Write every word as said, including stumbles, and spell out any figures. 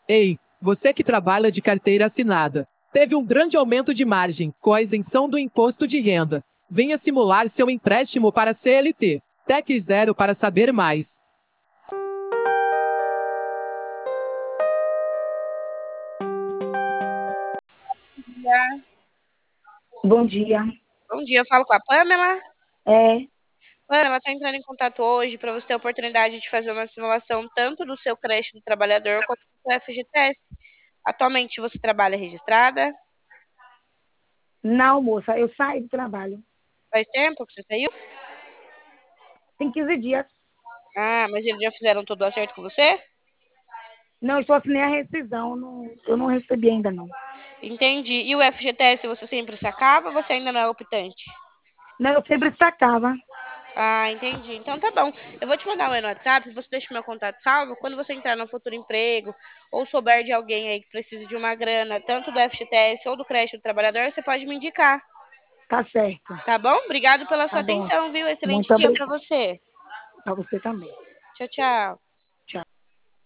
Ei, você que trabalha de carteira assinada, teve um grande aumento de margem com a isenção do imposto de renda. Venha simular seu empréstimo para C L T. Tec Zero para saber mais. Bom dia. Bom dia, eu falo com a Pamela. É, Pamela está entrando em contato hoje para você ter a oportunidade de fazer uma simulação tanto do seu crédito do trabalhador quanto do seu F G T S. Atualmente você trabalha registrada? não, moça, eu saí do trabalho. Faz tempo que você saiu? Tem quinze dias. Ah, mas eles já fizeram tudo acerto com você? Não, eu só assinei a rescisão. Não, eu não recebi ainda, não. Entendi. E o F G T S você sempre sacava ou você ainda não é optante? Não, eu sempre sacava. Ah, entendi. Então tá bom. Eu vou te mandar um no WhatsApp, você deixa o meu contato salvo. Quando você entrar no futuro emprego ou souber de alguém aí que precise de uma grana, tanto do F G T S ou do crédito do trabalhador, você pode me indicar. Tá certo. Tá bom? Obrigado pela sua Tá bom. atenção, viu? Excelente Muito dia pra obrigada. você. Pra você também. Tchau, tchau.